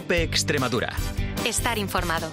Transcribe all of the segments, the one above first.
COPE Extremadura. Estar informado.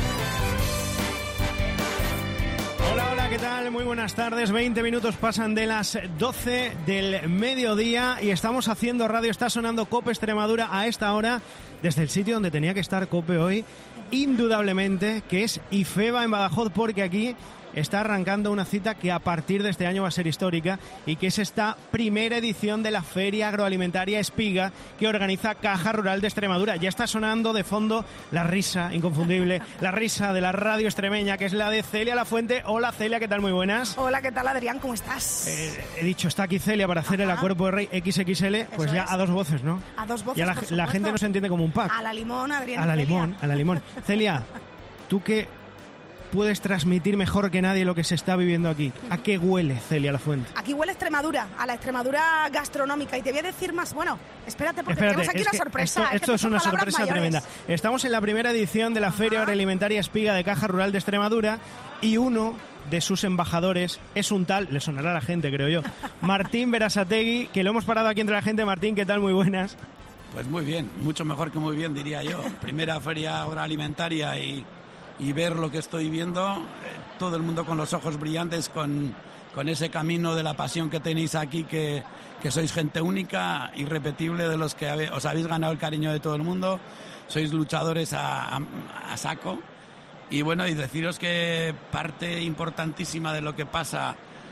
Hola, ¿qué tal? Muy buenas tardes. 20 minutos pasan de las 12 del mediodía y estamos haciendo radio. Está sonando COPE Extremadura a esta hora desde el sitio donde tenía que estar COPE hoy, indudablemente, que es IFEBA en Badajoz, porque aquí está arrancando una cita que a partir de este año va a ser histórica y que es esta primera edición de la Feria Agroalimentaria Espiga que organiza Caja Rural de Extremadura. Ya está sonando de fondo la risa inconfundible, la risa de la radio extremeña, que es la de Celia Lafuente. Hola Celia, ¿qué tal? Muy buenas. Hola, ¿qué tal Adrián? ¿Cómo estás? He dicho, está aquí Celia para hacer el Acuerdo de Rey XXL, pues Eso ya es. A dos voces, ¿no? A dos voces, ya la gente no se entiende como un pack. A la limón, Adrián. A la Celia. limón, a la limón. Celia, ¿tú qué puedes transmitir mejor que nadie lo que se está viviendo aquí? ¿A qué huele, Celia Lafuente? Aquí huele Extremadura, a la Extremadura gastronómica. Y te voy a decir más, bueno, espérate, porque tenemos aquí una sorpresa. Esto es una sorpresa tremenda. Estamos en la primera edición de la Feria Agroalimentaria Espiga de Caja Rural de Extremadura y uno de sus embajadores es un tal, le sonará a la gente, creo yo, Martín Berasategui, que lo hemos parado aquí entre la gente. Martín, ¿qué tal? Muy buenas. Pues muy bien, mucho mejor que muy bien, diría yo. Primera feria agroalimentaria y ver lo que estoy viendo, todo el mundo con los ojos brillantes, con ese camino de la pasión que tenéis aquí, que sois gente única, irrepetible, de los que os habéis ganado el cariño de todo el mundo, sois luchadores a saco. Y bueno, y deciros que parte importantísima de lo que pasa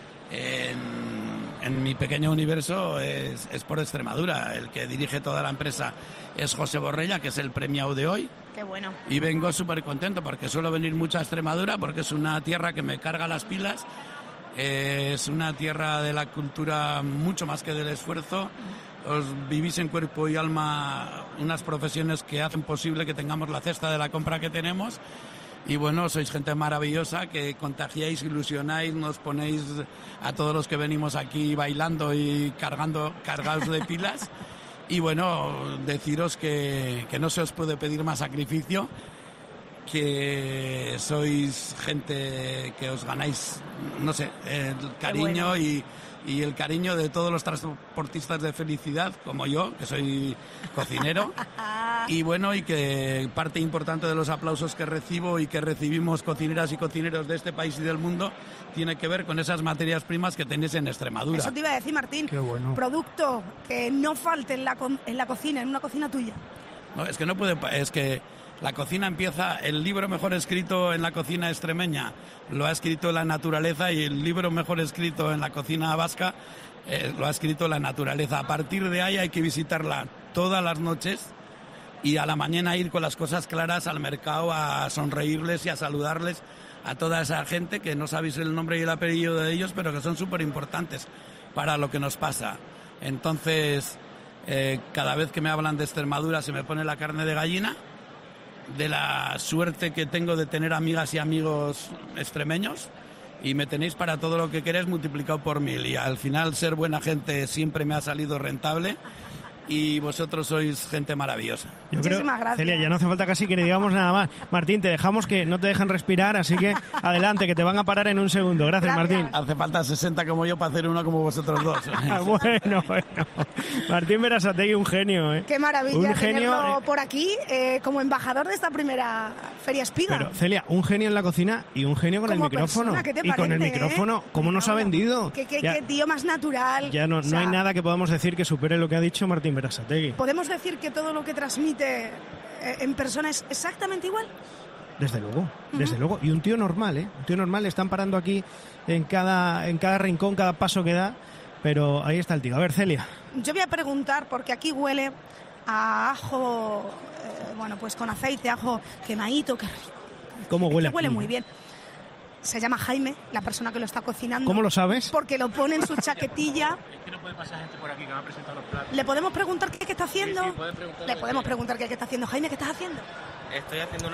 en mi pequeño universo es por Extremadura. El que dirige toda la empresa es José Borrella, que es el premiado de hoy. Qué bueno. Y vengo súper contento porque suelo venir mucho a Extremadura porque es una tierra que me carga las pilas. Es una tierra de la cultura mucho más que del esfuerzo. Os vivís en cuerpo y alma unas profesiones que hacen posible que tengamos la cesta de la compra que tenemos. Y bueno, sois gente maravillosa que contagiáis, ilusionáis, nos ponéis a todos los que venimos aquí bailando y cargados de pilas. Y bueno, deciros que no se os puede pedir más sacrificio, que sois gente que os ganáis, no sé, el cariño y el cariño de todos los transportistas de felicidad, como yo, que soy cocinero. Y bueno, y que parte importante de los aplausos que recibo y que recibimos cocineras y cocineros de este país y del mundo tiene que ver con esas materias primas que tenéis en Extremadura. Eso te iba a decir, Martín. Qué bueno. Producto que no falte en la cocina, en una cocina tuya. No, es que no puede, es que la cocina empieza, el libro mejor escrito en la cocina extremeña lo ha escrito la naturaleza, y el libro mejor escrito en la cocina vasca lo ha escrito la naturaleza. A partir de ahí hay que visitarla todas las noches y a la mañana ir con las cosas claras al mercado a sonreírles y a saludarles a toda esa gente que no sabéis el nombre y el apellido de ellos, pero que son súper importantes para lo que nos pasa. Entonces, cada vez que me hablan de Extremadura se me pone la carne de gallina, de la suerte que tengo de tener amigas y amigos extremeños, y me tenéis para todo lo que queréis multiplicado por 1000, y al final ser buena gente siempre me ha salido rentable, y vosotros sois gente maravillosa. Yo creo, Muchísimas gracias. Celia, ya no hace falta casi que le digamos nada más. Martín, te dejamos, que no te dejan respirar, así que adelante, que te van a parar en un segundo. Gracias. Martín. Hace falta 60 como yo para hacer uno como vosotros dos. Bueno. Martín Berasategui, un genio, ¿eh? Qué maravilla Un genio, tenerlo por aquí como embajador de esta primera Feria Espiga. Pero, Celia, un genio en la cocina y un genio con el Como micrófono. persona, ¿qué te y con el parece, micrófono, ¿cómo nos ha vendido? Qué tío más natural. Ya no O sea, hay nada que podamos decir que supere lo que ha dicho Martín Berasategui. ¿Podemos decir que todo lo que transmite en persona es exactamente igual? Desde luego, desde luego. Y un tío normal, ¿eh? Un tío normal, le están parando aquí en cada rincón, cada paso que da. Pero ahí está el tío. A ver, Celia. Yo voy a preguntar, porque aquí huele a ajo, bueno, pues con aceite, ajo quemadito, que ¿Cómo huele huele aquí? muy bien. Se llama Jaime, la persona que lo está cocinando. ¿Cómo lo sabes? Porque lo pone en su chaquetilla. Es que no puede pasar gente por aquí que me ha presentado los platos. ¿Le podemos preguntar qué está haciendo? Sí, puede preguntarle. Le podemos preguntar qué está haciendo. Jaime, ¿qué estás haciendo? Estoy haciendo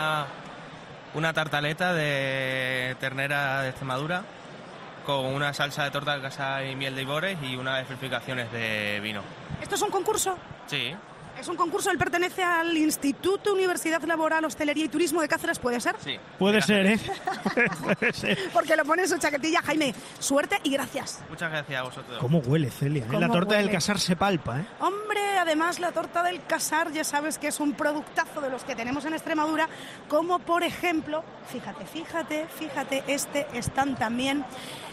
una tartaleta de ternera de Extremadura con una salsa de torta de casa y miel de Ibores y unas esferificaciones de vino. ¿Esto es un concurso? Sí. Es un concurso, él pertenece al Instituto Universidad Laboral, Hostelería y Turismo de Cáceres, ¿puede ser? Sí. Puede ser, ¿eh? Puede ser. Porque lo pone en su chaquetilla. Jaime, suerte y gracias. Muchas gracias a vosotros. ¿Cómo huele, Celia? ¿Cómo La torta huele? del casar se palpa, ¿eh? Hombre, además la torta del Casar, ya sabes que es un productazo de los que tenemos en Extremadura, como por ejemplo, fíjate, están también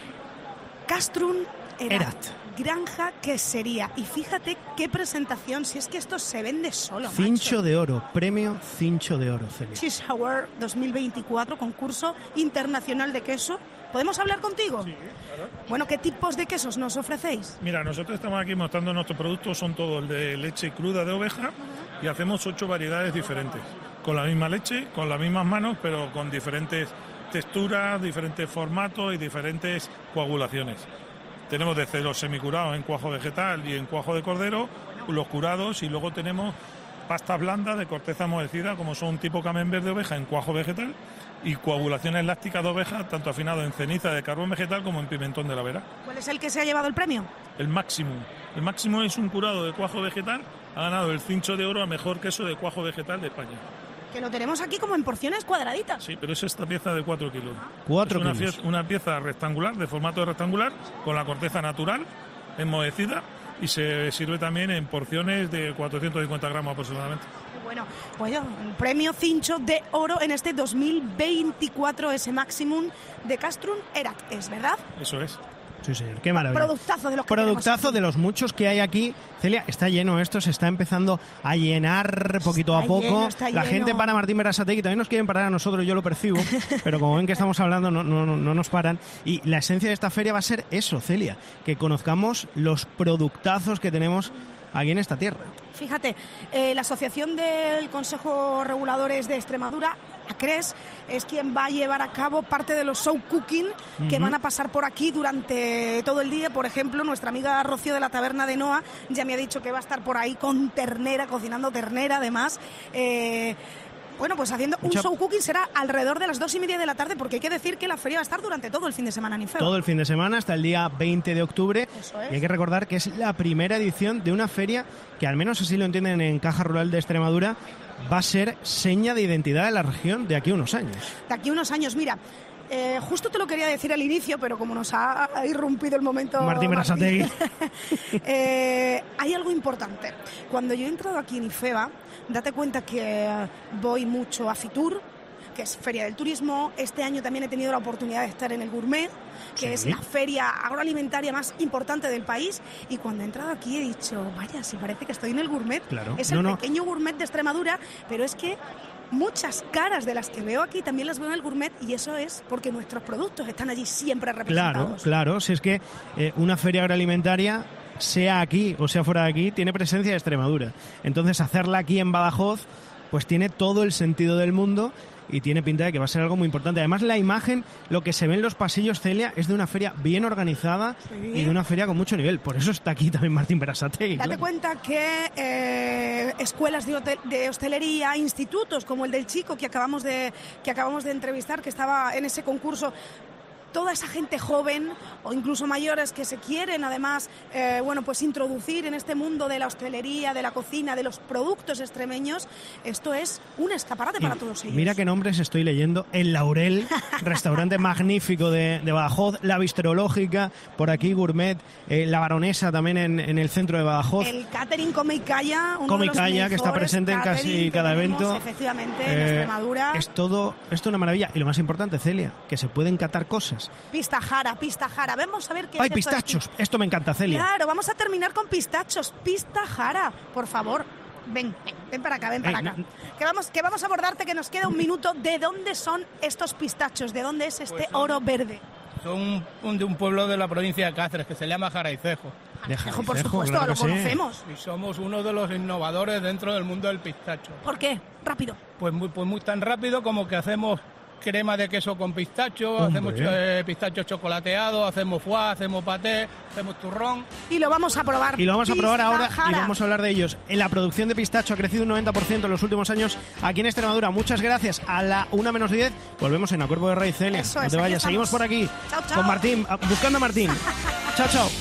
Castrun Erat. Granja Quesería. Y fíjate qué presentación, si es que esto se vende solo. Cincho macho. de oro, premio Cincho de Oro, Celia. Cheese Award 2024, concurso internacional de queso. ¿Podemos hablar contigo? Sí, claro. Bueno, ¿qué tipos de quesos nos ofrecéis? Mira, nosotros estamos aquí mostrando nuestros productos, son todos de leche cruda de oveja y hacemos 8 variedades diferentes. Con la misma leche, con las mismas manos, pero con diferentes texturas, diferentes formatos y diferentes coagulaciones. Tenemos desde los semicurados en cuajo vegetal y en cuajo de cordero, los curados, y luego tenemos pastas blandas de corteza amolecida, como son tipo camembert de oveja en cuajo vegetal, y coagulaciones lácticas de oveja, tanto afinado en ceniza de carbón vegetal como en pimentón de la Vera. ¿Cuál es el que se ha llevado el premio? El Máximo. El Máximo es un curado de cuajo vegetal, ha ganado el Cincho de Oro a mejor queso de cuajo vegetal de España. Que lo tenemos aquí como en porciones cuadraditas. Sí, pero es esta pieza de 4 kilos. 4 es kilos. Una pieza rectangular, de formato rectangular, con la corteza natural, enmohecida, y se sirve también en porciones de 450 gramos aproximadamente. Bueno, el premio Cincho de Oro en este 2024, ese Maximum de Castrun Erat, ¿es verdad? Eso es. Sí, señor, qué maravilla. Productazo de los que Productazo tenemos aquí. de los muchos que hay aquí. Celia, está lleno esto, se está empezando a llenar poquito a poco. Está La lleno. gente para Martín Berasategui, también nos quieren parar a nosotros, yo lo percibo, pero como ven que estamos hablando no nos paran. Y la esencia de esta feria va a ser eso, Celia, que conozcamos los productazos que tenemos aquí en esta tierra. Fíjate, la Asociación del Consejo Reguladores de Extremadura, ACRES, es quien va a llevar a cabo parte de los show cooking que van a pasar por aquí durante todo el día. Por ejemplo, nuestra amiga Rocío de la Taberna de Noa ya me ha dicho que va a estar por ahí con ternera, cocinando ternera además. Bueno, pues haciendo un show cooking será alrededor de las 2:30 de la tarde, porque hay que decir que la feria va a estar durante todo el fin de semana en Infeo. Todo el fin de semana hasta el día 20 de octubre. Eso es. Y hay que recordar que es la primera edición de una feria que, al menos así lo entienden en Caja Rural de Extremadura, va a ser seña de identidad de la región de aquí a unos años. De aquí a unos años, mira, justo te lo quería decir al inicio, pero como nos ha irrumpido el momento Martín Berasategui. Hay algo importante. Cuando yo he entrado aquí en IFEBA, date cuenta que voy mucho a Fitur, que es Feria del Turismo. Este año también he tenido la oportunidad de estar en el Gourmet, que es la feria agroalimentaria más importante del país. Y cuando he entrado aquí he dicho, vaya, si parece que estoy en el Gourmet. Claro. Es el pequeño Gourmet de Extremadura, pero es que muchas caras de las que veo aquí también las veo en el Gourmet, y eso es porque nuestros productos están allí siempre representados. Claro, si es que una feria agroalimentaria, sea aquí o sea fuera de aquí, tiene presencia de Extremadura. Entonces hacerla aquí en Badajoz pues tiene todo el sentido del mundo y tiene pinta de que va a ser algo muy importante. Además, la imagen, lo que se ve en los pasillos, Celia, es de una feria bien organizada y de una feria con mucho nivel. Por eso está aquí también Martín Berasategui. Date cuenta que escuelas de hostelería, institutos como el del Chico que acabamos de entrevistar, que estaba en ese concurso, toda esa gente joven o incluso mayores que se quieren además pues introducir en este mundo de la hostelería, de la cocina, de los productos extremeños, esto es un escaparate para todos ellos. Mira qué nombres estoy leyendo: El Laurel, restaurante magnífico de Badajoz, La Bisterológica, por aquí Gourmet, La Baronesa también en el centro de Badajoz. El catering Come y Calla, Come y Calla, que está presente en casi cada evento. Efectivamente, en Extremadura. Es todo, esto es una maravilla. Y lo más importante, Celia, que se pueden catar cosas. Pista Jara. Vamos a ver qué ¡Ay, es pistachos! Esto me encanta, Celia. Claro, vamos a terminar con pistachos. Pista Jara, por favor. Ven para acá, acá. Que vamos a abordarte, que nos queda un minuto. ¿De dónde son estos pistachos? ¿De dónde es este oro verde? Son de un pueblo de la provincia de Cáceres que se llama Jaraicejo. Jaraicejo, por supuesto, claro, lo conocemos. Y somos uno de los innovadores dentro del mundo del pistacho. ¿Por qué? Rápido. Pues muy tan rápido como que hacemos crema de queso con pistacho, hacemos pistacho chocolateado, hacemos foie, hacemos paté, hacemos turrón. Y lo vamos a probar. Y lo vamos a probar ahora y vamos a hablar de ellos. La producción de pistacho ha crecido un 90% en los últimos años aquí en Extremadura. Muchas gracias. A la 1:10 volvemos en A Cuerpo de Rey, Celia. Eso no es, te vayas, seguimos por aquí. Con Martín, buscando a Martín. Chao.